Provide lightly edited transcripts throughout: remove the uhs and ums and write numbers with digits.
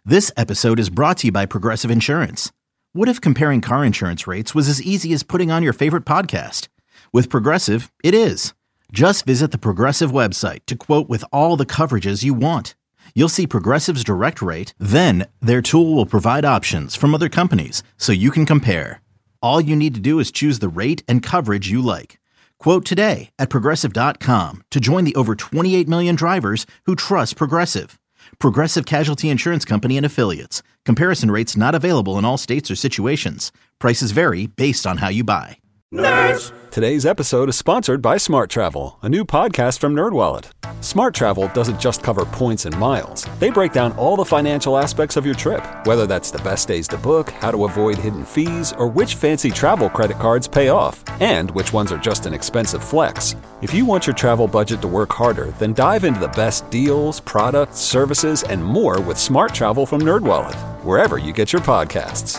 This episode is brought to you by Progressive Insurance. What if comparing car insurance rates was as easy as putting on your favorite podcast? With Progressive, it is. Just visit the Progressive website to quote with all the coverages you want. You'll see Progressive's direct rate, then their tool will provide options from other companies so you can compare. All you need to do is choose the rate and coverage you like. Quote today at Progressive.com to join the over 28 million drivers who trust Progressive. Progressive Casualty Insurance Company and Affiliates. Comparison rates not available in all states or situations. Prices vary based on how you buy. Nerds! Today's episode is sponsored by Smart Travel, a new podcast from NerdWallet. Smart Travel doesn't just cover points and miles. They break down all the financial aspects of your trip, whether that's the best days to book, how to avoid hidden fees, or which fancy travel credit cards pay off, and which ones are just an expensive flex. If you want your travel budget to work harder, then dive into the best deals, products, services, and more with Smart Travel from NerdWallet, wherever you get your podcasts.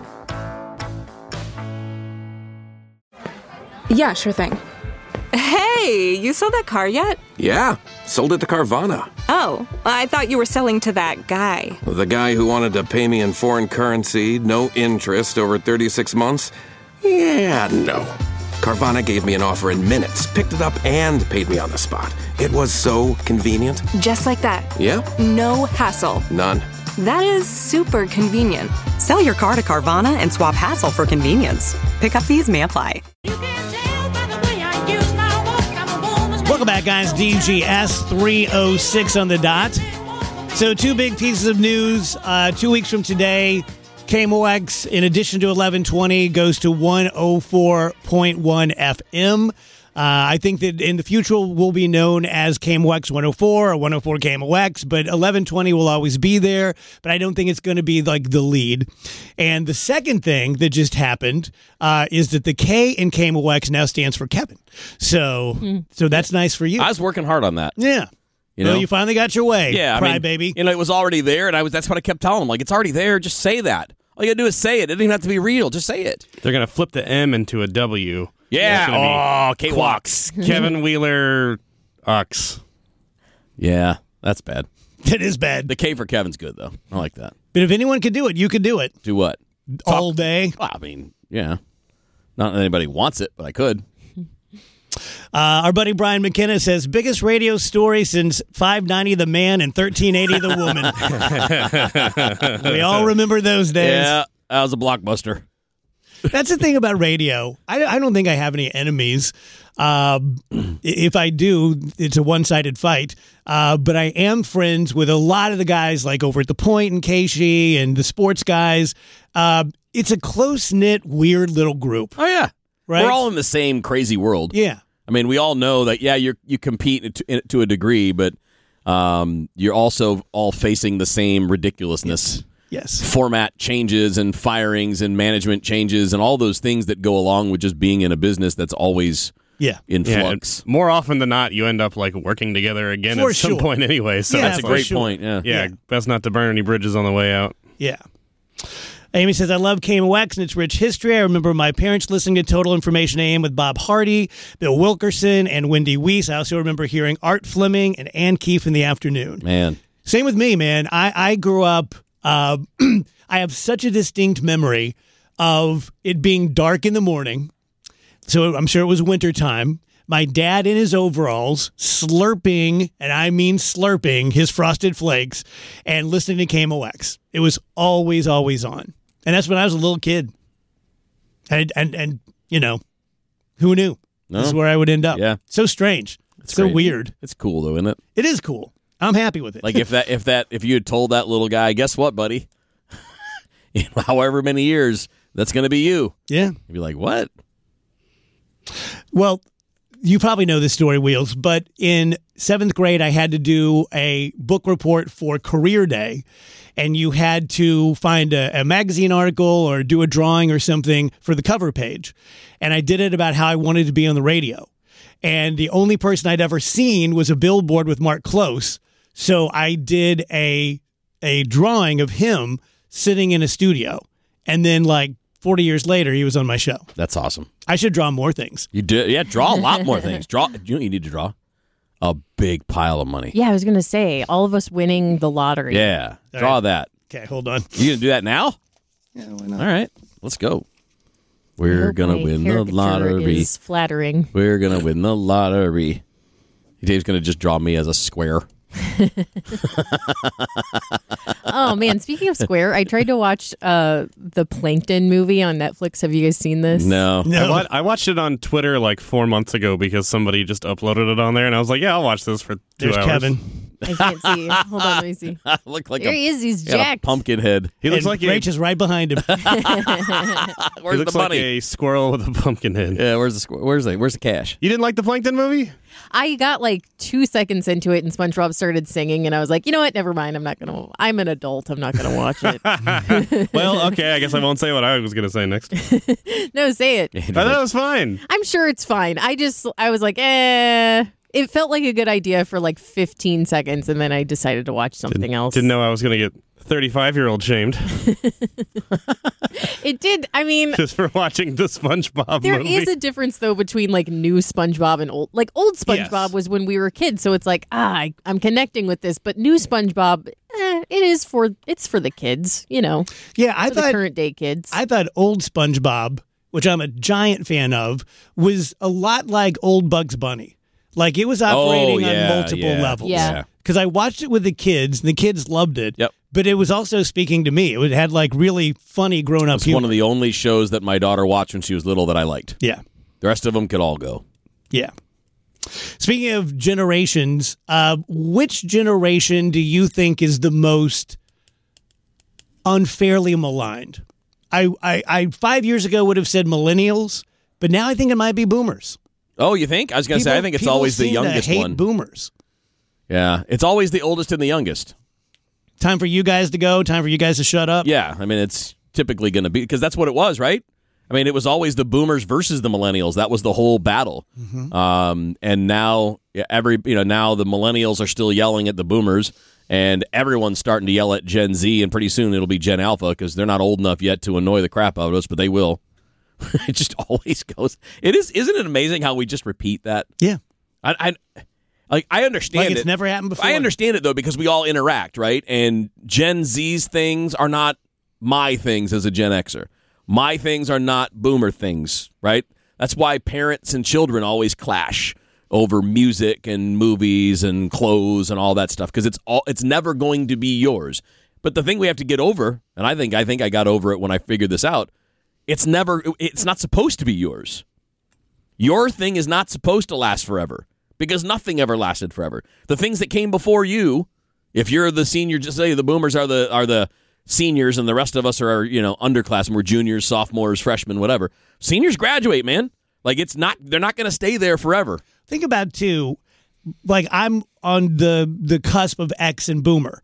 Yeah, sure thing. Hey, you sold that car yet? Yeah, sold it to Carvana. Oh, I thought you were selling to that guy. The guy who wanted to pay me in foreign currency, no interest, over 36 months? Yeah, no. Carvana gave me an offer in minutes, picked it up, and paid me on the spot. It was so convenient. Just like that. Yeah. No hassle. None. That is super convenient. Sell your car to Carvana and swap hassle for convenience. Pickup fees may apply. Welcome back, guys. DGS 3:06 on the dot. So, two big pieces of news. 2 weeks from today, KMOX, in addition to 1120, goes to 104.1 FM. I think that in the future will be known as KMOX 104 or 104 KMOX, but 1120 will always be there, but I don't think it's going to be like the lead. And the second thing that just happened is that the K in KMOX now stands for Kevin. So that's nice for you. I was working hard on that. Yeah. Well, you finally got your way. Yeah. Baby. You know, it was already there, and that's what I kept telling him. Like, it's already there. Just say that. All you got to do is say it. It doesn't even have to be real. Just say it. They're going to flip the M into a W. Yeah. K-Walks. Kevin Wheeler Ox. Yeah, that's bad. That is bad. The K for Kevin's good, though. I like that. But if anyone could do it, you could do it. Do what? All day? Well, I mean, yeah. Not that anybody wants it, but I could. Our buddy Brian McKenna says, biggest radio story since 590 the man and 1380 the woman. We all remember those days. Yeah, that was a blockbuster. That's the thing about radio. I don't think I have any enemies. If I do, it's a one-sided fight. But I am friends with a lot of the guys like over at The Point and Casey and the sports guys. It's a close-knit, weird little group. Oh, yeah. Right? We're all in the same crazy world. Yeah. I mean, we all know that, yeah, you compete to a degree, but you're also all facing the same ridiculousness. Yes. Format changes and firings and management changes and all those things that go along with just being in a business that's always in flux. More often than not, you end up like working together again at some point anyway. So that's a great point. Yeah. Best not to burn any bridges on the way out. Yeah. Amy says, I love KMOX and its rich history. I remember my parents listening to Total Information AM with Bob Hardy, Bill Wilkerson, and Wendy Weiss. I also remember hearing Art Fleming and Ann Keefe in the afternoon. Man. Same with me, man. I grew up, I have such a distinct memory of it being dark in the morning. So I'm sure it was wintertime. My dad in his overalls slurping, and I mean slurping, his Frosted Flakes and listening to KMOX. It was always, always on. And that's when I was a little kid. And you know, who knew? No. This is where I would end up. Yeah. So strange. It's so great. Weird. It's cool, though, isn't it? It is cool. I'm happy with it. Like if you had told that little guy, guess what, buddy? In however many years, that's going to be you. Yeah. You'd be like, what? Well, you probably know this story, Wheels, but in 7th grade, I had to do a book report for Career Day, and you had to find a magazine article or do a drawing or something for the cover page. And I did it about how I wanted to be on the radio. And the only person I'd ever seen was a billboard with Mark Close. So I did a drawing of him sitting in a studio. And then like 40 years later, he was on my show. That's awesome. I should draw more things. You do, yeah. Draw a lot more things. You know what you need to draw? A big pile of money. Yeah, I was going to say, all of us winning the lottery. Yeah, draw that. Okay, hold on. You going to do that now? Yeah, why not? All right, let's go. We're going to win the lottery. Is flattering. We're going to win the lottery. Dave's going to just draw me as a square. Oh, man. Speaking of Square, I tried to watch the Plankton movie on Netflix. Have you guys seen this? No. I watched it on Twitter like 4 months ago because somebody just uploaded it on there, and I was like, yeah, I'll watch this for 2 There's hours. Kevin. I can't see. Hold on, let me see. Look like There he is. He's got a jacked. pumpkin head. He looks And like Rach is right behind him. he Where's looks the money? like a squirrel with a pumpkin head. Yeah, where's the cash? You didn't like the Plankton movie? I got like 2 seconds into it and SpongeBob started singing and I was like, you know what? Never mind. I'm an adult. I'm not going to watch it. Well, okay, I guess I won't say what I was going to say next. No, say it. I thought it was fine. I'm sure it's fine. I was like, It felt like a good idea for like 15 seconds and then I decided to watch something else. Didn't know I was going to get 35-year-old shamed It did. I mean, just for watching the SpongeBob there movie. is a difference though between like new SpongeBob and old. Like old SpongeBob Yes. was when we were kids, so it's like I'm connecting with this. But new SpongeBob, it's for the kids, you know. Yeah, I for the thought current day kids. I thought old SpongeBob, which I'm a giant fan of, was a lot like old Bugs Bunny. Like it was operating on multiple levels. Yeah. Because I watched it with the kids, and the kids loved it. Yep. But it was also speaking to me. It had like really funny grown-up It's humor. one of the only shows that my daughter watched when she was little that I liked. Yeah. The rest of them could all go. Yeah. Speaking of generations, which generation do you think is the most unfairly maligned? I 5 years ago would have said millennials, but now I think it might be boomers. Oh, you think? I was going to say, I think it's People always the seem to youngest hate one. boomers. Yeah, it's always the oldest and the youngest. Time for you guys to go. Time for you guys to shut up. Yeah, I mean, it's typically going to be, because that's what it was, right? I mean, it was always the boomers versus the millennials. That was the whole battle. And now now the millennials are still yelling at the boomers, and everyone's starting to yell at Gen Z, and pretty soon it'll be Gen Alpha because they're not old enough yet to annoy the crap out of us, but they will. It just always goes. Isn't it amazing how we just repeat that? Yeah. I understand Like it. it's never happened before. I understand it though because we all interact, right? And Gen Z's things are not my things as a Gen Xer. My things are not boomer things, right? That's why parents and children always clash over music and movies and clothes and all that stuff because it's never going to be yours. But the thing we have to get over, and I think I got over it when I figured this out, it's not supposed to be yours. Your thing is not supposed to last forever because nothing ever lasted forever. The things that came before you, if you're the senior, just say the boomers are the seniors and the rest of us are, underclassmen. We're juniors, sophomores, freshmen, whatever. Seniors graduate, man. Like they're not going to stay there forever. Think about too, like I'm on the cusp of X and boomer.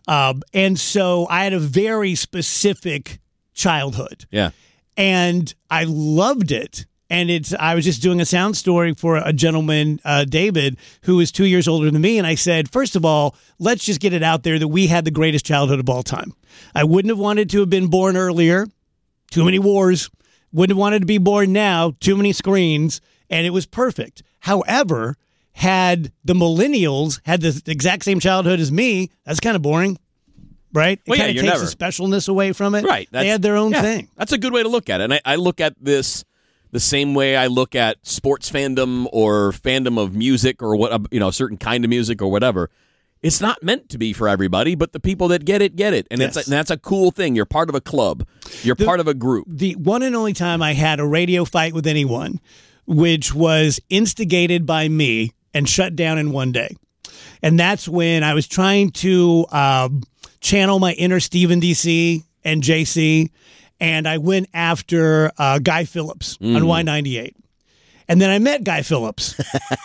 And so I had a very specific childhood. Yeah. And I loved it. And I was just doing a sound story for a gentleman, David, who is 2 years older than me. And I said, first of all, let's just get it out there that we had the greatest childhood of all time. I wouldn't have wanted to have been born earlier. Too many wars. Wouldn't have wanted to be born now. Too many screens. And it was perfect. However, had the millennials had the exact same childhood as me, that's kind of boring. Right? It kind of takes the specialness away from it. Right. They had their own thing. That's a good way to look at it. And I look at this the same way I look at sports fandom or fandom of music or a certain kind of music or whatever. It's not meant to be for everybody, but the people that get it, get it. And that's a cool thing. You're part of a club. You're part of a group. The one and only time I had a radio fight with anyone, which was instigated by me and shut down in one day. And that's when I was trying to channel my inner Stephen DC and JC, and I went after Guy Phillips on Y98. And then I met Guy Phillips,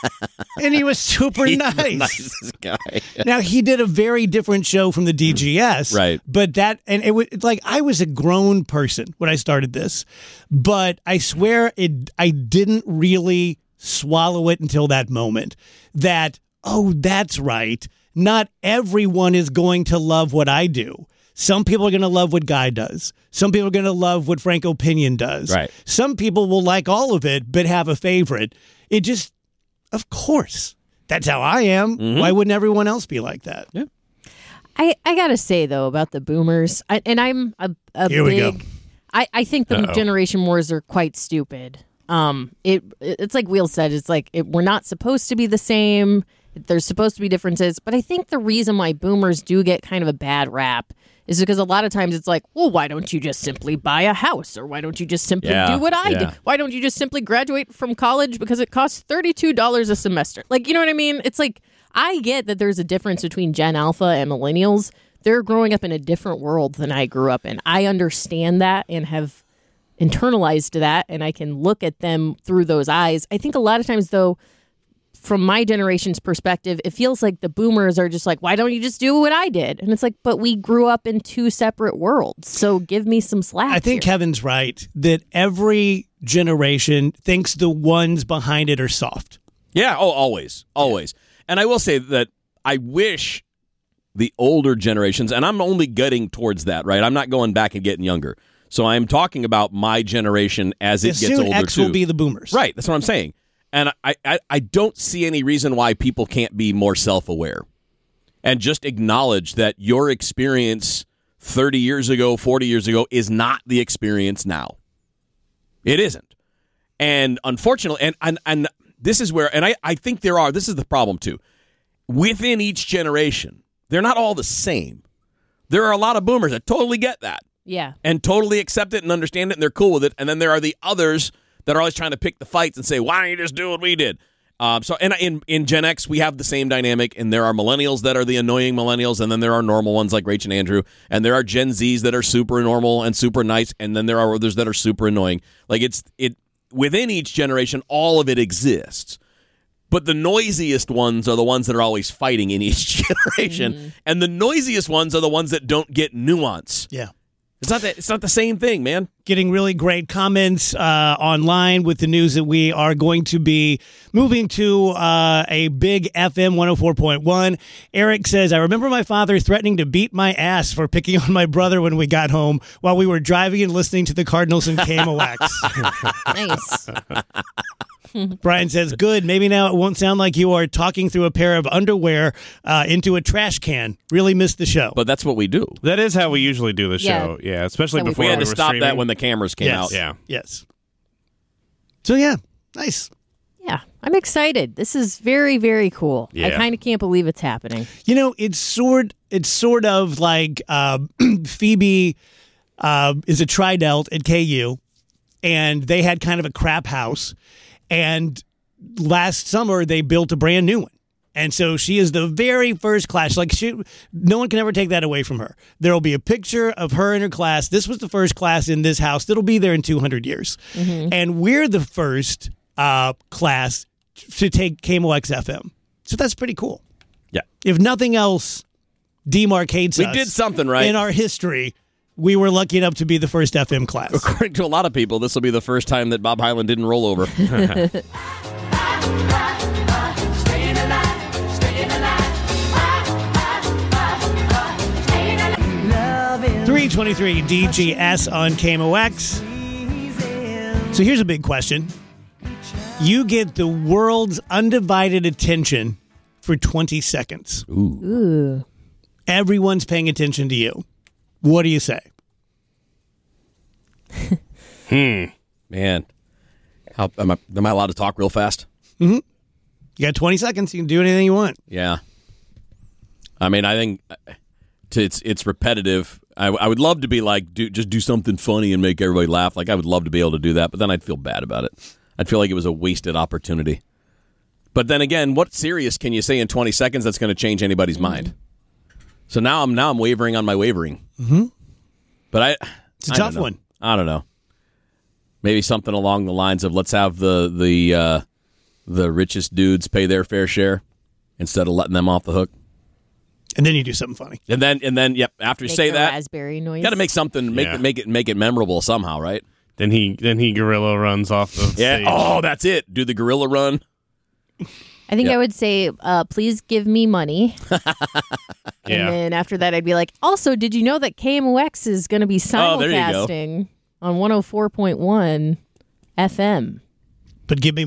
and he was super nice. The nicest guy. Now, he did a very different show from the DGS. Right. But it was like I was a grown person when I started this, but I swear I didn't really swallow it until that moment that, oh, that's right. Not everyone is going to love what I do. Some people are going to love what Guy does. Some people are going to love what Franco Pinion does. Right. Some people will like all of it, but have a favorite. It just, of course, that's how I am. Mm-hmm. Why wouldn't everyone else be like that? Yeah. I gotta say though about the boomers, I'm a Here we go. big. I think the generation wars are quite stupid. It's like Wheel said. It's like we're not supposed to be the same. There's supposed to be differences, but I think the reason why boomers do get kind of a bad rap is because a lot of times it's like, well, why don't you just simply buy a house, or why don't you just simply do what I did? Why don't you just simply graduate from college because it costs $32 a semester? Like, you know what I mean? It's like, I get that there's a difference between Gen Alpha and millennials. They're growing up in a different world than I grew up in. I understand that and have internalized that, and I can look at them through those eyes. I think a lot of times, though, from my generation's perspective, it feels like the boomers are just like, why don't you just do what I did? And it's like, but we grew up in two separate worlds. So give me some slack. I think Kevin's right that every generation thinks the ones behind it are soft. Yeah. Oh, always. Always. And I will say that I wish the older generations, and I'm only getting towards that, right? I'm not going back and getting younger. So I'm talking about my generation as it gets soon older, X too. will be the boomers. Right. That's what I'm saying. And I don't see any reason why people can't be more self-aware and just acknowledge that your experience 30 years ago, 40 years ago is not the experience now. It isn't. And unfortunately, and this is where, and I think this is the problem too. Within each generation, they're not all the same. There are a lot of boomers that totally get that. Yeah. And totally accept it and understand it and they're cool with it. And then there are the others that are always trying to pick the fights and say, why don't you just do what we did? In Gen X, we have the same dynamic, and there are millennials that are the annoying millennials, and then there are normal ones like Rach and Andrew, and there are Gen Zs that are super normal and super nice, and then there are others that are super annoying. Like within each generation, all of it exists. But the noisiest ones are the ones that are always fighting in each generation, and the noisiest ones are the ones that don't get nuance. Yeah. It's not the same thing, man. Getting really great comments online with the news that we are going to be moving to a big FM 104.1. Eric says, I remember my father threatening to beat my ass for picking on my brother when we got home while we were driving and listening to the Cardinals and KMOX. Nice. Brian says, good. Maybe now it won't sound like you are talking through a pair of underwear into a trash can. Really missed the show. But that's what we do. That is how we usually do the show. Yeah, especially before we had to were stop streaming. that when the cameras came out. Yeah. Yes. So, yeah, nice. Yeah, I'm excited. This is very, very cool. Yeah. I kind of can't believe it's happening. You know, it's sort of like Phoebe is a tri-delt at KU, and they had kind of a crap house. And last summer, they built a brand new one. And so she is the very first class. Like, no one can ever take that away from her. There will be a picture of her in her class. This was the first class in this house that'll be there in 200 years. Mm-hmm. And we're the first class to take KMOX FM. So that's pretty cool. Yeah. If nothing else demarcates us. We did something right. In our history, we were lucky enough to be the first FM class. According to a lot of people, this will be the first time that Bob Hyland didn't roll over. 323 DGS on KMOX. So here's a big question. You get the world's undivided attention for 20 seconds. Ooh. Everyone's paying attention to you. What do you say? Man. Am I allowed to talk real fast? Mm-hmm. You got 20 seconds. You can do anything you want. Yeah. I mean, I think it's repetitive. I would love to be like, just do something funny and make everybody laugh. Like, I would love to be able to do that, but then I'd feel bad about it. I'd feel like it was a wasted opportunity. But then again, what serious can you say in 20 seconds that's going to change anybody's mind? So now I'm wavering on my wavering. Mm-hmm. But it's a tough one. I don't know. Maybe something along the lines of let's have the richest dudes pay their fair share instead of letting them off the hook. And then you do something funny. And then yep. After you say that, raspberry noise. Got to make something make it memorable somehow, right? Then he gorilla runs off the stage. Oh, that's it. Do the gorilla run. I think I would say, please give me money. Yeah. And then after that, I'd be like, also, did you know that KMOX is going to be simulcasting on 104.1 FM? But give me money.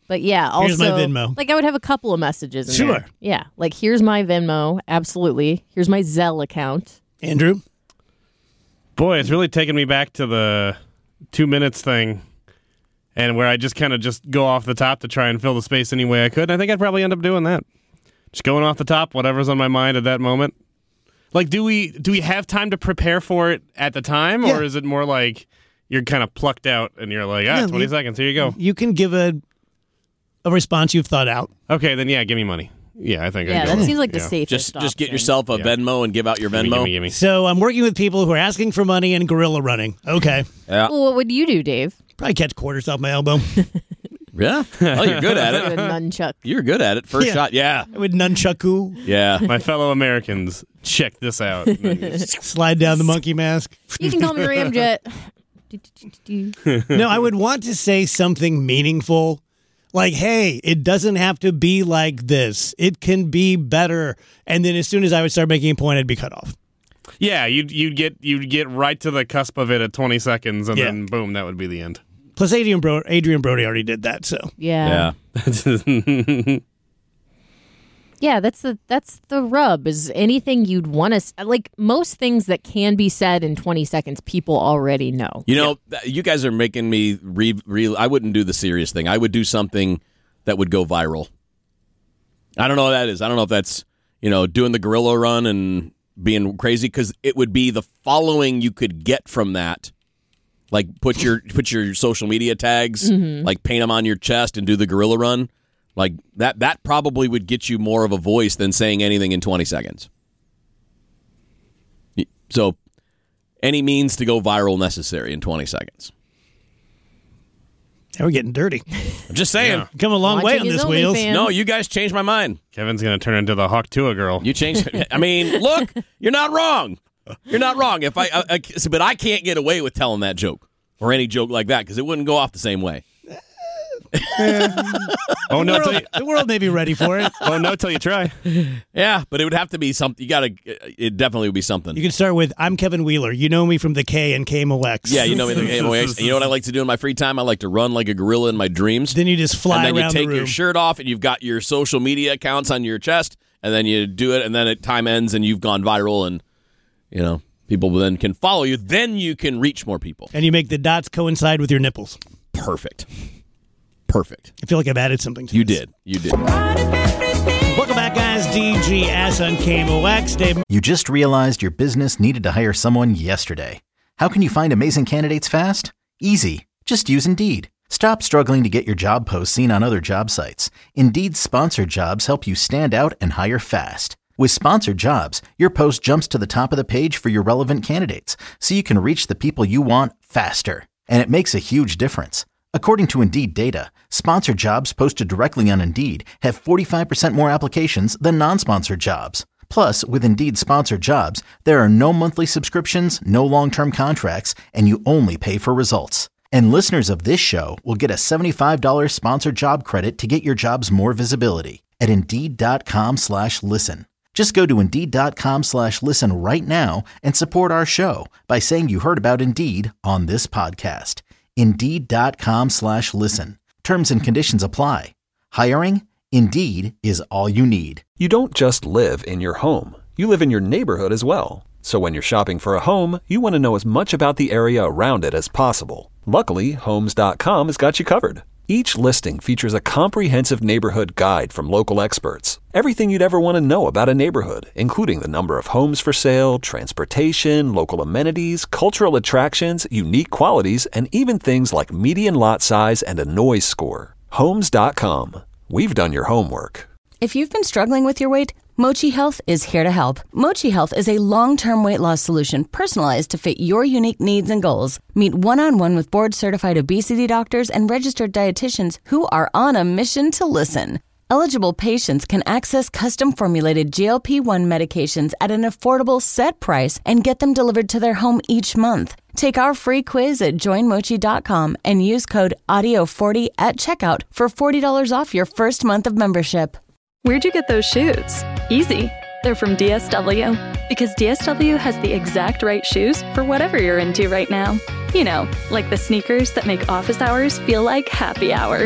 But yeah, also, Here's my Venmo. Like I would have a couple of messages in Sure. there. Yeah, like here's my Venmo, absolutely. Here's my Zelle account. Andrew? Boy, it's really taken me back to the 2 minutes thing, and where I just kind of just go off the top to try and fill the space any way I could. I think I'd probably end up doing that. Just going off the top, whatever's on my mind at that moment. Like, do we have time to prepare for it at the time, or is it more like you're kind of plucked out and you're like, 20 seconds, here you go. You can give a response you've thought out. Okay, then give me money. Yeah, I think. Yeah, I'd go that with- seems like the safest Just get option. yourself a Venmo and give out your Venmo. Gimme. So I'm working with people who are asking for money and gorilla running. Okay. Yeah. Well, what would you do, Dave? Probably catch quarters off my elbow. Yeah. Oh, you're good at A it. nunchuck. You're good at it. First Yeah. shot. Yeah. I would nunchucku, Yeah. My fellow Americans, check this out. slide down the monkey mask. You can call me Ramjet. No, I would want to say something meaningful. Like, hey, it doesn't have to be like this. It can be better. And then as soon as I would start making a point, I'd be cut off. Yeah, you'd get right to the cusp of it at 20 seconds, and then boom, that would be the end. Plus, Adrian Brody already did that, so. Yeah. Yeah, that's the rub. Is anything you'd want to like most things that can be said in 20 seconds, people already know. You know, you guys are making me I wouldn't do the serious thing. I would do something that would go viral. I don't know what that is. I don't know if that's, doing the gorilla run and being crazy, because it would be the following you could get from that. Like put your social media tags, like paint them on your chest and do the gorilla run. Like that probably would get you more of a voice than saying anything in 20 seconds. So any means to go viral necessary in 20 seconds. Now we're getting dirty. I'm just saying. Yeah. Come a long way on Watching his this, Wheels. OnlyFans. No, you guys changed my mind. Kevin's going to turn into the Hawk Tua girl. You changed. I mean, look, you're not wrong. You're not wrong. If but I can't get away with telling that joke or any joke like that because it wouldn't go off the same way. Oh no! The world may be ready for it. Oh no! Till you try. Yeah, but it would have to be something. It definitely would be something. You can start with, I'm Kevin Wheeler. You know me from the K and KMOX. Yeah, you know me, the KMOX. And you know what I like to do in my free time? I like to run like a gorilla in my dreams. Then you just fly and then around you take the room. your shirt off, and you've got your social media accounts on your chest, and then you do it, and then time ends, and you've gone viral, and people then can follow you. Then you can reach more people. And you make the dots coincide with your nipples. Perfect. I feel like I've added something to You this. did. You did. Welcome back, guys. DGS on KMOX. Dave. You just realized your business needed to hire someone yesterday. How can you find amazing candidates fast? Easy. Just use Indeed. Stop struggling to get your job posts seen on other job sites. Indeed's sponsored jobs help you stand out and hire fast. With sponsored jobs, your post jumps to the top of the page for your relevant candidates, so you can reach the people you want faster. And it makes a huge difference. According to Indeed data, sponsored jobs posted directly on Indeed have 45% more applications than non-sponsored jobs. Plus, with Indeed sponsored jobs, there are no monthly subscriptions, no long-term contracts, and you only pay for results. And listeners of this show will get a $75 sponsored job credit to get your jobs more visibility at Indeed.com/listen. Just go to Indeed.com/listen right now and support our show by saying you heard about Indeed on this podcast. Indeed.com/listen. Terms and conditions apply. Hiring? Indeed is all you need. You don't just live in your home. You live in your neighborhood as well. So when you're shopping for a home, you want to know as much about the area around it as possible. Luckily, Homes.com has got you covered. Each listing features a comprehensive neighborhood guide from local experts. Everything you'd ever want to know about a neighborhood, including the number of homes for sale, transportation, local amenities, cultural attractions, unique qualities, and even things like median lot size and a noise score. Homes.com. We've done your homework. If you've been struggling with your weight, Mochi Health is here to help. Mochi Health is a long-term weight loss solution personalized to fit your unique needs and goals. Meet one-on-one with board-certified obesity doctors and registered dietitians who are on a mission to listen. Eligible patients can access custom-formulated GLP-1 medications at an affordable set price and get them delivered to their home each month. Take our free quiz at joinmochi.com and use code AUDIO40 at checkout for $40 off your first month of membership. Where'd you get those shoes? Easy. They're from DSW. Because DSW has the exact right shoes for whatever you're into right now. You know, like the sneakers that make office hours feel like happy hour.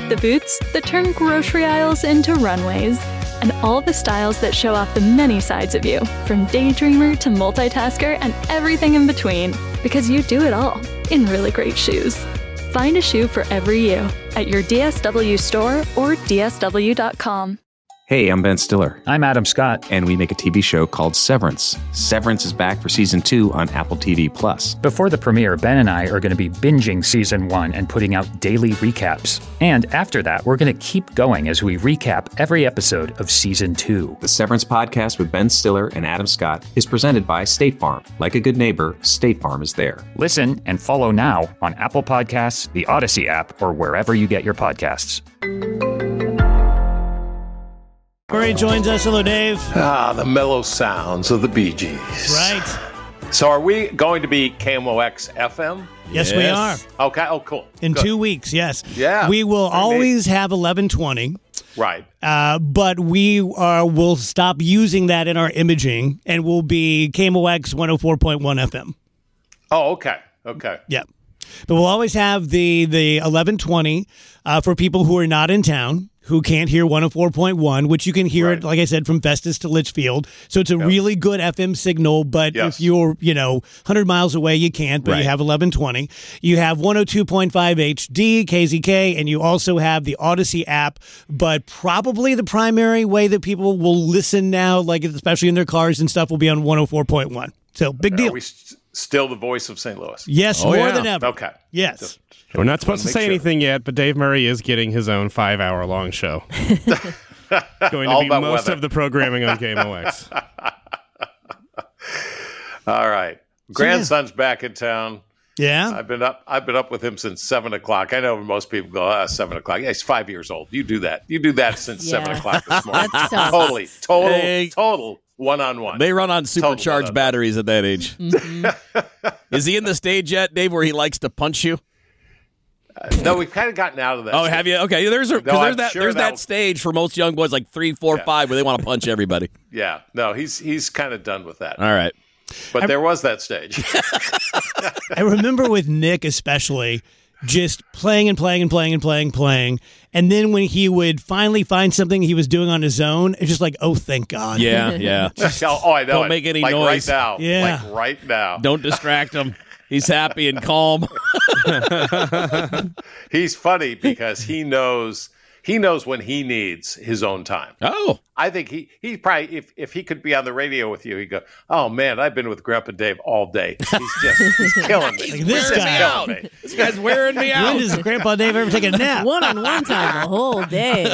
The boots that turn grocery aisles into runways. And all the styles that show off the many sides of you, from daydreamer to multitasker and everything in between. Because you do it all in really great shoes. Find a shoe for every you at your DSW store or DSW.com. Hey, I'm Ben Stiller. I'm Adam Scott. And we make a TV show called Severance. Severance is back for Season 2 on Apple TV+. Before the premiere, Ben and I are going to be binging Season 1 and putting out daily recaps. And after that, we're going to keep going as we recap every episode of Season 2. The Severance podcast with Ben Stiller and Adam Scott is presented by State Farm. Like a good neighbor, State Farm is there. Listen and follow now on Apple Podcasts, the Odyssey app, or wherever you get your podcasts. Murray joins us. Hello, Dave. The mellow sounds of the Bee Gees. Right. So are we going to be KMOX FM? Yes, we are. Okay. Oh, cool. In Good. 2 weeks, yes. Yeah. We will always have 1120. Right. But we'll stop using that in our imaging, and we'll be KMOX 104.1 FM. Oh, okay. Okay. Yeah. But we'll always have the 1120 for people who are not in town, who can't hear 104.1, which you can hear it, like I said, from Festus to Litchfield. So it's a really good FM signal, but if you're, 100 miles away, you can't, but you have 1120. You have 102.5 HD, KZK, and you also have the Odyssey app, but probably the primary way that people will listen now, like especially in their cars and stuff, will be on 104.1. So big deal. Are we still the voice of St. Louis? Yes, more than ever. Okay. Yes. We're not supposed to say anything yet, but Dave Murray is getting his own 5-hour-long show. Going to be most of the programming on KMOX. All right. Grandson's back in town. Yeah. I've been up with him since 7 o'clock. I know most people go, 7 o'clock. Yeah, he's 5 years old. You do that. You do that since 7 o'clock this morning. Total one-on-one. They run on supercharged batteries at that age. Mm-hmm. Is he in the stage yet, Dave, where he likes to punch you? No, we've kind of gotten out of that. Oh, have you? Okay, there's that stage for most young boys, like 3, 4, 5, where they want to punch everybody. Yeah, no, he's kind of done with that. All right, but there was that stage. I remember with Nick especially, just playing, and then when he would finally find something he was doing on his own, it's just like, oh, thank God. Yeah. I know. Don't make any noise. Right now. Yeah. Like right now. Don't distract him. He's happy and calm. He's funny because he knows when he needs his own time. Oh. I think he probably, if he could be on the radio with you, he'd go, oh, man, I've been with Grandpa Dave all day. He's killing me. Like, this guy. This guy's wearing me out. When does Grandpa Dave ever take a nap? One-on-one time the whole day.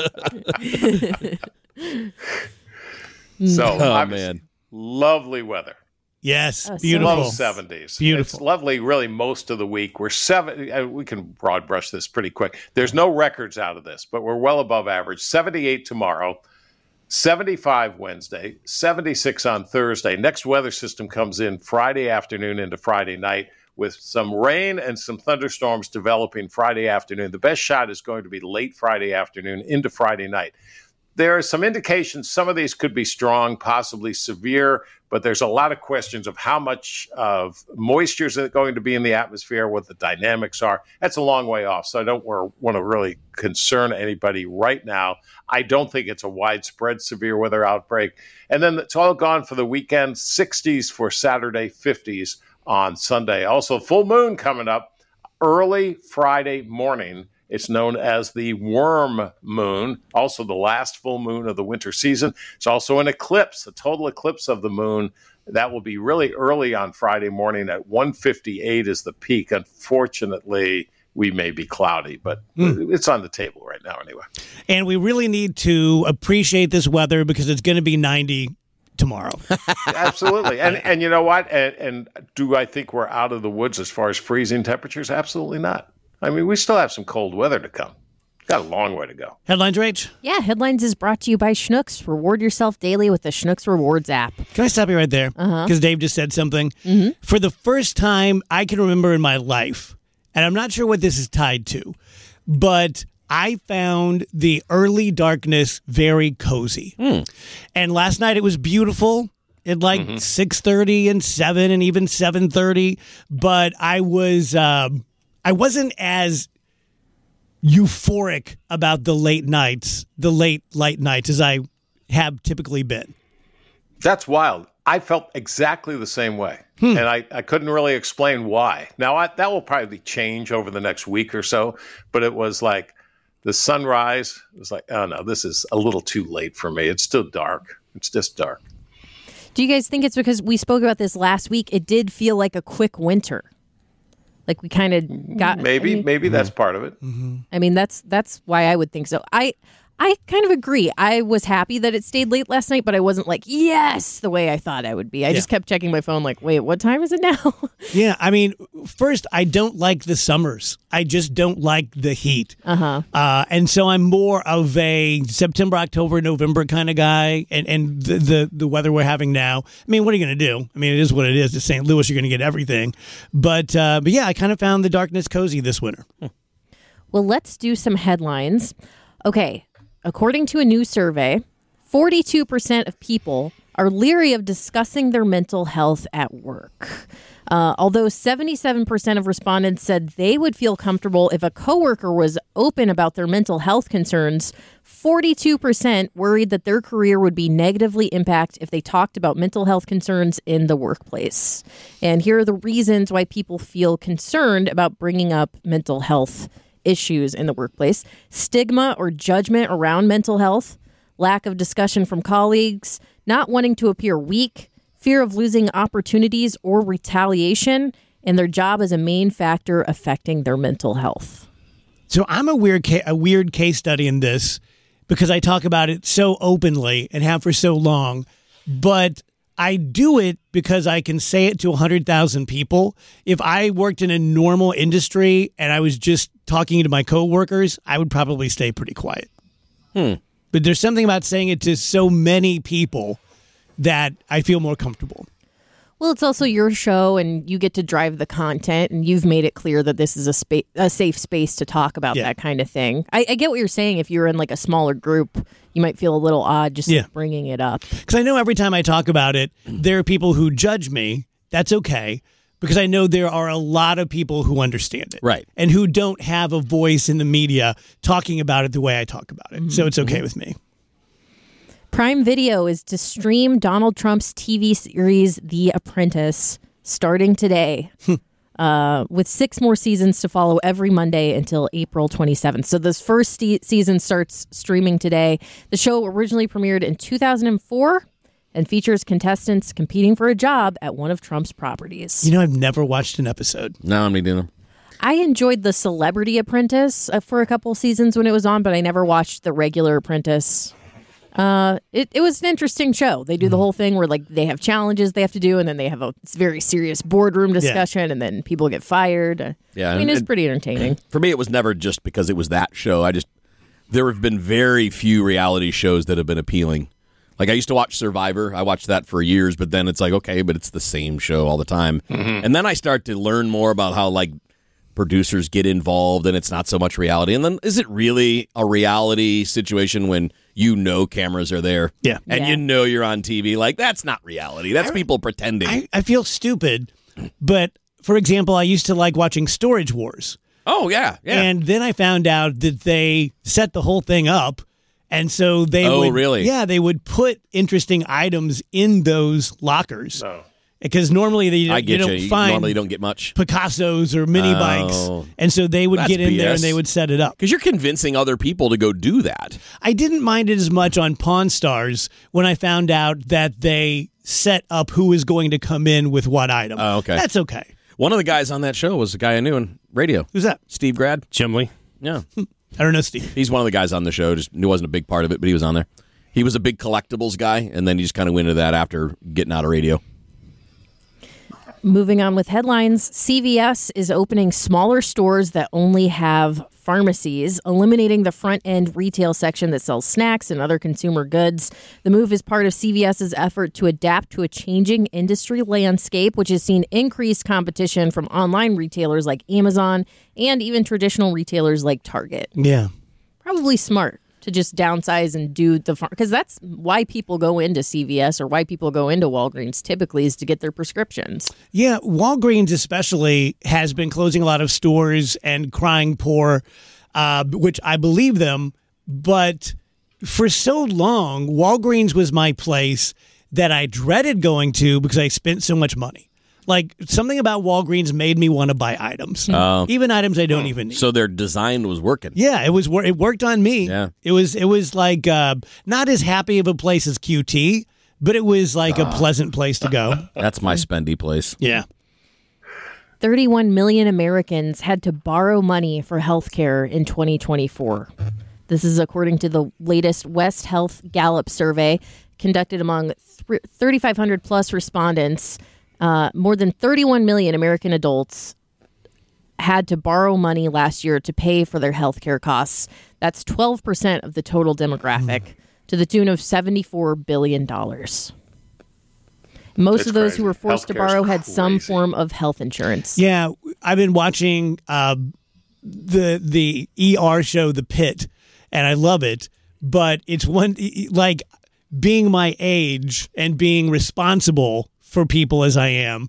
So, man. Lovely weather. Yes, beautiful. Low 70s. Beautiful. It's lovely, really, most of the week. We can broad brush this pretty quick. There's no records out of this, but we're well above average. 78 tomorrow, 75 Wednesday, 76 on Thursday. Next weather system comes in Friday afternoon into Friday night with some rain and some thunderstorms developing Friday afternoon. The best shot is going to be late Friday afternoon into Friday night. There are some indications some of these could be strong, possibly severe, but there's a lot of questions of how much of moisture is going to be in the atmosphere, what the dynamics are. That's a long way off, so I don't want to really concern anybody right now. I don't think it's a widespread severe weather outbreak. And then it's all gone for the weekend, 60s for Saturday, 50s on Sunday. Also, full moon coming up early Friday morning. It's known as the worm moon, also the last full moon of the winter season. It's also an eclipse, a total eclipse of the moon. That will be really early on Friday morning at 1:58 is the peak. Unfortunately, we may be cloudy, but it's on the table right now anyway. And we really need to appreciate this weather because it's going to be 90 tomorrow. Absolutely. And you know what? And do I think we're out of the woods as far as freezing temperatures? Absolutely not. I mean, we still have some cold weather to come. Got a long way to go. Headlines, Rach? Yeah, Headlines is brought to you by Schnucks. Reward yourself daily with the Schnucks Rewards app. Can I stop you right there? Because Dave just said something. Mm-hmm. For the first time I can remember in my life, and I'm not sure what this is tied to, but I found the early darkness very cozy. And last night it was beautiful at like 6:30 and 7 and even 7:30, but I wasn't as euphoric about the late light nights as I have typically been. That's wild. I felt exactly the same way. And I couldn't really explain why. Now, that will probably change over the next week or so, but it was like the sunrise was like, oh no, this is a little too late for me. It's still dark. It's just dark. Do you guys think it's because we spoke about this last week? It did feel like a quick winter. Like we kind of got... Maybe that's part of it. I mean, that's why I would think so. I kind of agree. I was happy that it stayed late last night, but I wasn't like, yes, the way I thought I would be. I just kept checking my phone like, wait, what time is it now? Yeah, I mean, first, I don't like the summers. I just don't like the heat. And so I'm more of a September, October, November kind of guy. And the weather we're having now, I mean, what are you going to do? I mean, it is what it is. It's St. Louis, you're going to get everything. But yeah, I kind of found the darkness cozy this winter. Well, let's do some headlines. Okay. According to a new survey, 42% of people are leery of discussing their mental health at work. Although 77% of respondents said they would feel comfortable if a coworker was open about their mental health concerns, 42% worried that their career would be negatively impacted if they talked about mental health concerns in the workplace. And here are the reasons why people feel concerned about bringing up mental health issues in the workplace: stigma or judgment around mental health, lack of discussion from colleagues, not wanting to appear weak, fear of losing opportunities or retaliation, and their job as a main factor affecting their mental health. So I'm a weird case study in this because I talk about it so openly and have for so long, but I do it because I can say it to 100,000 people. If I worked in a normal industry and I was just talking to my coworkers, I would probably stay pretty quiet. But there's something about saying it to so many people that I feel more comfortable. Well, it's also your show, and you get to drive the content, and you've made it clear that this is a safe space to talk about that kind of thing. I get what you're saying. If you're in like a smaller group, you might feel a little odd just bringing it up. Because I know every time I talk about it, there are people who judge me. That's okay. Because I know there are a lot of people who understand it. Right. And who don't have a voice in the media talking about it the way I talk about it. So it's okay with me. Prime Video is to stream Donald Trump's TV series The Apprentice starting today, with 6 more seasons to follow every Monday until April 27th. So this first season starts streaming today. The show originally premiered in 2004 and features contestants competing for a job at one of Trump's properties. You know, I've never watched an episode. No, I'm doing them. I enjoyed The Celebrity Apprentice for a couple seasons when it was on, but I never watched the regular Apprentice. It was an interesting show. They do the whole thing where like they have challenges they have to do, and then they have a very serious boardroom discussion, and then people get fired. Yeah, I mean, it's pretty entertaining. For me, it was never just because it was that show. There have been very few reality shows that have been appealing. Like I used to watch Survivor. I watched that for years, but then it's like, okay, but it's the same show all the time. And then I start to learn more about how like producers get involved, and it's not so much reality. And then is it really a reality situation when you know cameras are there? Yeah. And you know you're on TV? Like, that's not reality. That's people pretending. I feel stupid, but for example, I used to like watching Storage Wars. Oh, yeah. And then I found out that they set the whole thing up. And so they would, really? Yeah, they would put interesting items in those lockers. No. Because normally you don't find normally don't get much Picassos or mini bikes, and so they would get in there and they would set it up. Because you're convincing other people to go do that. I didn't mind it as much on Pawn Stars when I found out that they set up who is going to come in with what item. Oh, okay. That's okay. One of the guys on that show was a guy I knew in radio. Who's that? Steve Grad. Chimley. Yeah. I don't know Steve. He's one of the guys on the show. Just he wasn't a big part of it, but he was on there. He was a big collectibles guy, and then he just kind of went into that after getting out of radio. Moving on with headlines, CVS is opening smaller stores that only have pharmacies, eliminating the front-end retail section that sells snacks and other consumer goods. The move is part of CVS's effort to adapt to a changing industry landscape, which has seen increased competition from online retailers like Amazon and even traditional retailers like Target. Yeah. Probably smart to just downsize and do the because that's why people go into CVS or why people go into Walgreens typically is to get their prescriptions. Yeah, Walgreens especially has been closing a lot of stores and crying poor. which I believe them. But for so long, Walgreens was my place that I dreaded going to because I spent so much money. Like, something about Walgreens made me want to buy items, even items I don't even need. So their design was working. Yeah, it worked on me. Yeah. It was like not as happy of a place as QT, but it was like a pleasant place to go. That's my spendy place. Yeah. 31 million Americans had to borrow money for health care in 2024. This is according to the latest West Health Gallup survey conducted among 3,500 plus respondents. More than 31 million American adults had to borrow money last year to pay for their health care costs. That's 12% of the total demographic, to the tune of $74 billion. Most of those who were forced to borrow had some form of health insurance. Yeah, I've been watching the ER show, The Pit, and I love it. But it's one, like, being my age and being responsible for people as I am,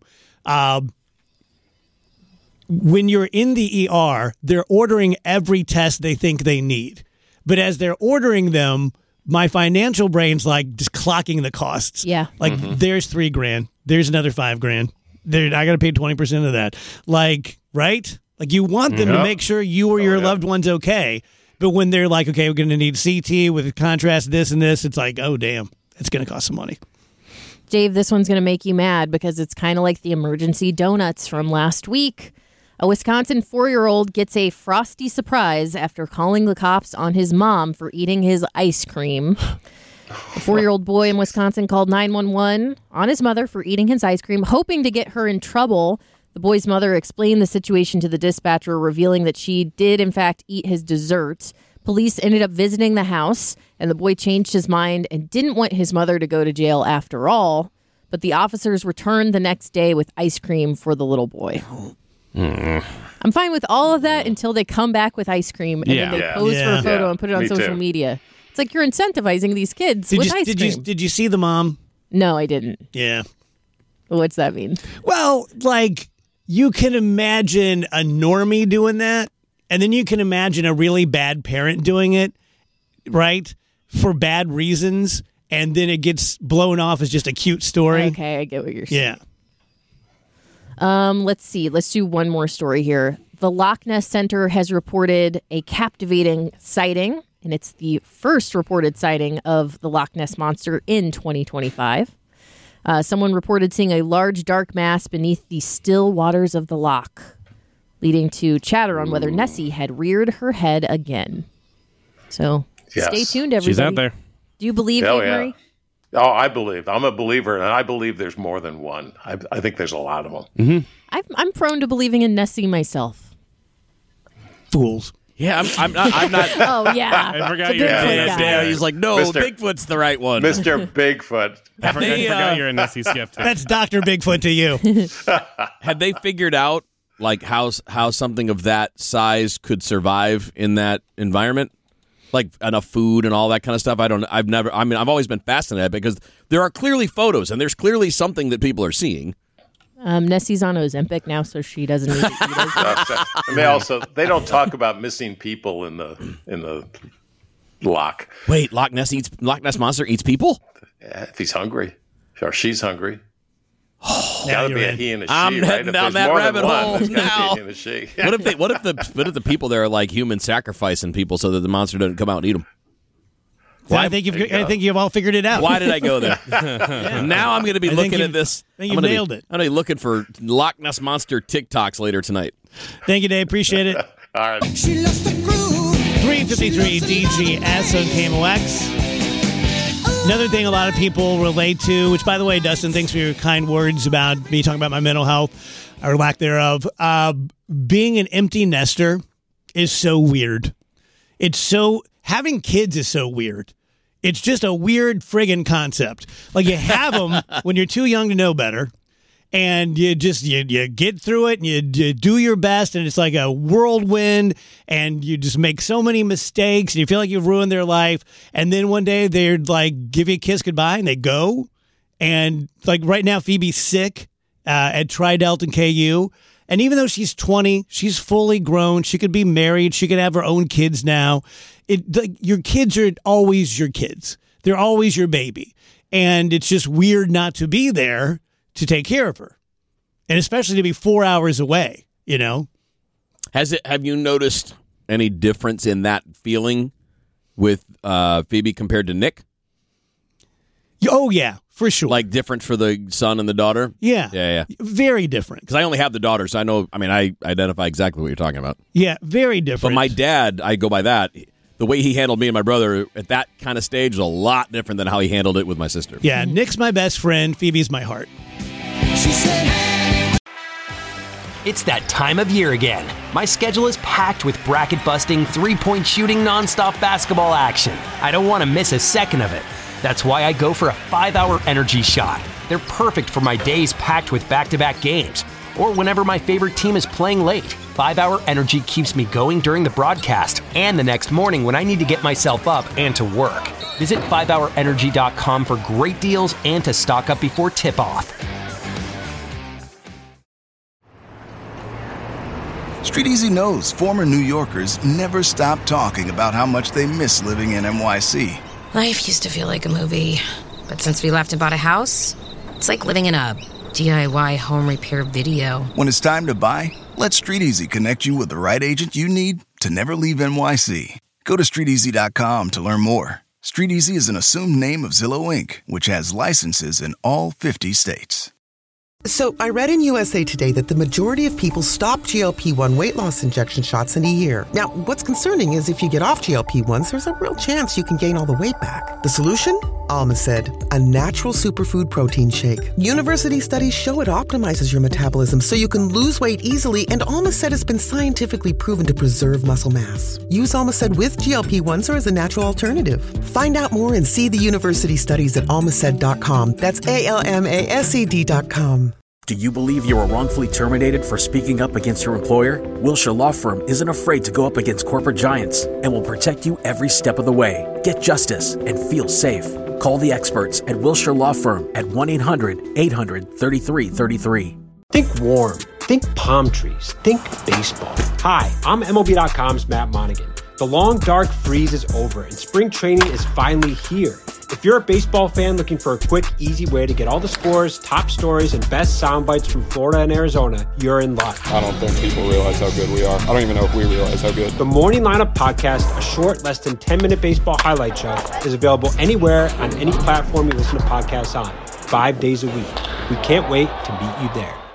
when you're in the ER, they're ordering every test they think they need. But as they're ordering them, my financial brain's like just clocking the costs. Yeah. Like, there's $3,000. There's another $5,000. I got to pay 20% of that. Like, right? Like, you want them to make sure you or your loved one's okay. But when they're like, okay, we're going to need CT with contrast, this and this, it's like, oh, damn, it's going to cost some money. Dave, this one's going to make you mad because it's kind of like the emergency donuts from last week. A Wisconsin 4-year-old gets a frosty surprise after calling the cops on his mom for eating his ice cream. A 4-year-old boy in Wisconsin called 911 on his mother for eating his ice cream, hoping to get her in trouble. The boy's mother explained the situation to the dispatcher, revealing that she did, in fact, eat his dessert. Police ended up visiting the house, and the boy changed his mind and didn't want his mother to go to jail after all. But the officers returned the next day with ice cream for the little boy. I'm fine with all of that until they come back with ice cream and then they pose for a photo and put it on social media. It's like you're incentivizing these kids with ice cream. Did you see the mom? No, I didn't. Yeah. What's that mean? Well, like, you can imagine a normie doing that. And then you can imagine a really bad parent doing it, right, for bad reasons, and then it gets blown off as just a cute story. Okay, I get what you're saying. Yeah. Let's see. Let's do one more story here. The Loch Ness Center has reported a captivating sighting, and it's the first reported sighting of the Loch Ness Monster in 2025. Someone reported seeing a large dark mass beneath the still waters of the loch, leading to chatter on whether Nessie had reared her head again. So stay tuned, everybody. She's out there. Do you believe, Dave Murray? Oh, I believe. I'm a believer, and I believe there's more than one. I think there's a lot of them. Mm-hmm. I'm prone to believing in Nessie myself. Fools. Yeah, I'm not. Oh, yeah. I forgot you're Yeah, he's like, no, Bigfoot's the right one. Mr. Bigfoot. I forgot you're a Nessie skeptic. That's Dr. Bigfoot to you. Had they figured out like how something of that size could survive in that environment? Like enough food and all that kind of stuff. I've always been fascinated because there are clearly photos and there's clearly something that people are seeing. Nessie's on Ozempic now, so she doesn't need to eat And they don't talk about missing people in the loch. Wait, Loch Ness Monster eats people? Yeah, if he's hungry or she's hungry. Oh, gotta be a he and a she, I'm right? heading If down there's that more rabbit than one, hole there's gotta now. be a he and a she. What if the people there are like human sacrificing people so that the monster doesn't come out and eat them? I think you've all figured it out. Why did I go there? Now I'm going to be looking at this. I think you nailed it. I'm going to be looking for Loch Ness Monster TikToks later tonight. Thank you, Dave. Appreciate it. All right. 353 DGS on KMOX. Another thing a lot of people relate to, which, by the way, Dustin, thanks for your kind words about me talking about my mental health or lack thereof. Being an empty nester is so weird. Having kids is so weird. It's just a weird friggin' concept. Like, you have them when you're too young to know better, and you get through it, and you do your best, and it's like a whirlwind, and you just make so many mistakes, and you feel like you've ruined their life, and then one day they're like, give you a kiss goodbye, and they go, and like right now Phoebe's sick at Tri-Delt and KU. And even though she's 20, she's fully grown. She could be married. She could have her own kids now. Your kids are always your kids. They're always your baby. And it's just weird not to be there to take care of her. And especially to be 4 hours away, you know? Have you noticed any difference in that feeling with Phoebe compared to Nick? Oh, yeah, for sure. Like different for the son and the daughter? Yeah. Very different. Because I only have the daughter, so I identify exactly what you're talking about. Yeah, very different. But my dad, I go by that. The way he handled me and my brother at that kind of stage was a lot different than how he handled it with my sister. Yeah, Nick's my best friend. Phoebe's my heart. It's that time of year again. My schedule is packed with bracket-busting, three-point shooting, nonstop basketball action. I don't want to miss a second of it. That's why I go for a 5-hour energy shot. They're perfect for my days packed with back-to-back games, or whenever my favorite team is playing late. 5-hour energy keeps me going during the broadcast and the next morning when I need to get myself up and to work. Visit 5hourenergy.com for great deals and to stock up before tip-off. Street Easy knows former New Yorkers never stop talking about how much they miss living in NYC. Life used to feel like a movie, but since we left and bought a house, it's like living in a DIY home repair video. When it's time to buy, let Street Easy connect you with the right agent you need to never leave NYC. Go to StreetEasy.com to learn more. Street Easy is an assumed name of Zillow Inc., which has licenses in all 50 states. So I read in USA Today that the majority of people stop GLP-1 weight loss injection shots in a year. Now, what's concerning is if you get off GLP-1s, there's a real chance you can gain all the weight back. The solution? Almacid, a natural superfood protein shake. University studies show it optimizes your metabolism so you can lose weight easily, and Almacid has been scientifically proven to preserve muscle mass. Use Almacid with GLP-1s or as a natural alternative. Find out more and see the university studies at almacid.com. That's ALMASED.com. Do you believe you were wrongfully terminated for speaking up against your employer? Wilshire Law Firm isn't afraid to go up against corporate giants and will protect you every step of the way. Get justice and feel safe. Call the experts at Wilshire Law Firm at 1-800-800-3333. Think warm. Think palm trees. Think baseball. Hi, I'm MLB.com's Matt Monaghan. The long, dark freeze is over and spring training is finally here. If you're a baseball fan looking for a quick, easy way to get all the scores, top stories, and best sound bites from Florida and Arizona, you're in luck. I don't think people realize how good we are. I don't even know if we realize how good. The Morning Lineup Podcast, a short, less than 10-minute baseball highlight show, is available anywhere on any platform you listen to podcasts on, 5 days a week. We can't wait to meet you there.